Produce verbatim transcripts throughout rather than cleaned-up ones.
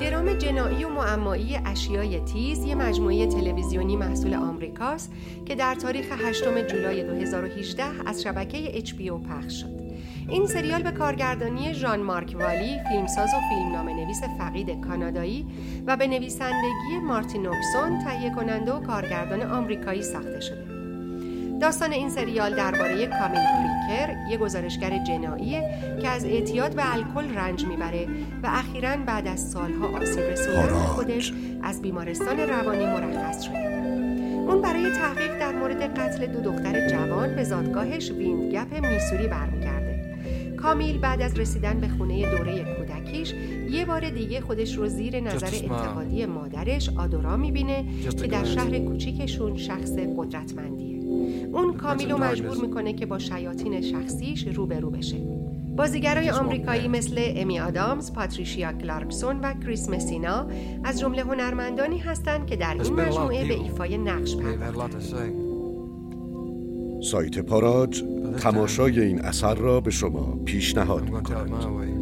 درام جنایی و معمایی اشیای تیز یه مجموعه تلویزیونی محصول آمریکاست که در تاریخ هشتم جولای دو هزار و هجده از شبکه اچ بی او پخش شد. این سریال به کارگردانی ژان مارک والی، فیلمساز و فیلمنامه‌نویس فقید کانادایی و به نویسندگی مارتین اوکسون، تهیه کننده و کارگردان آمریکایی ساخته شده. داستان این سریال درباره کامیل پریکر، یک گزارشگر جناییه که از اعتیاد به الکل رنج میبره و اخیراً بعد از سالها آسیب رسوندن به خودش از بیمارستان روانی مرخص شده. اون برای تحقیق در مورد قتل دو دختر جوان به زادگاهش ویندگپ میسوری برمیگرده. کامیل بعد از رسیدن به خونه دوره کودکیش یه بار دیگه خودش رو زیر نظر انتقادی مادرش آدورا میبینه که در شهر کوچیکشون شخص قدرتمندیه. اون کامیل رو مجبور میکنه که با شیاطین شخصیش روبرو بشه. بازیگرای آمریکایی مثل امی آدامز، پاتریشیا کلارکسون و کریس مسینا از جمله هنرمندانی هستند که در این مجموعه به ایفای نقش پرداختند. سایت پاراج تماشای این اثر را به شما پیشنهاد می‌کند.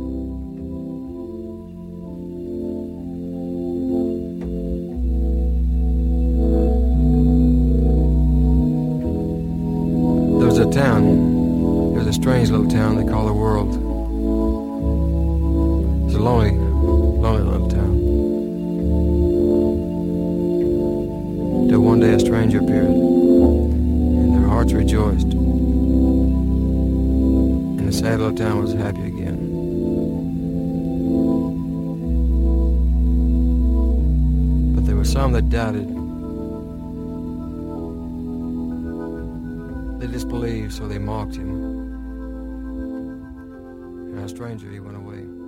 There's a town, there's a strange little town they call the world. It's a lonely, lonely little town. Till one day a stranger appeared, and their hearts rejoiced. And the sad little town was happy again. But there were some that doubted. They disbelieved, so they mocked him. And a stranger, he went away.